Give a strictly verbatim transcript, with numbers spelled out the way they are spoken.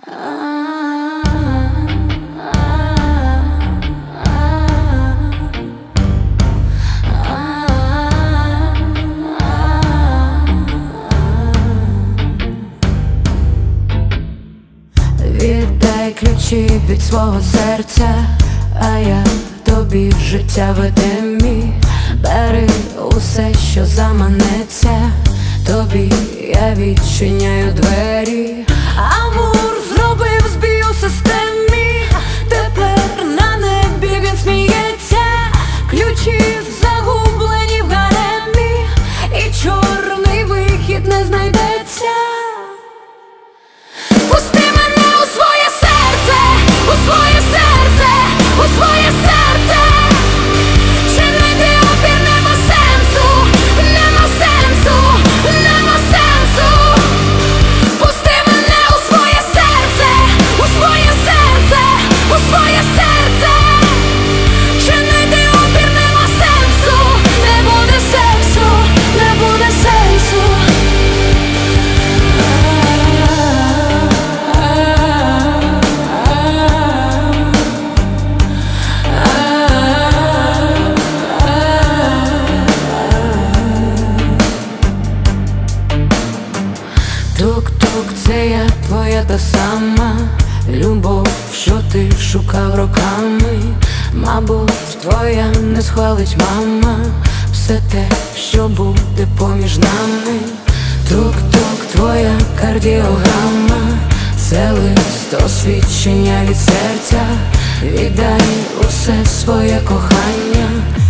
Віддай ключі від свого серця, а я тобі в життя ведемі. Бери усе, що заманеться, тобі я відчиняю двері. Амур зробив збій у системі, тепер на небі він сміється. Ключі загублені в гаремі, і чорний вихід не знайдеться. Пусти мене у своє серце, у своє серце, у своє серце. Чинити опір нема сенсу, нема сенсу, нема сенсу. Пусти мене у своє серце, у своє серце, у своє серце. Чинити опір нема сенсу, не буде сенсу, не буде сенсу. Тук-тук, це я твоя та сама любов, що ти шукав роками. Мабуть, твоя не схвалить мама все те, що буде поміж нами. Тук-тук, твоя кардіограма, це лист освідчення від серця. Віддай усе своє кохання.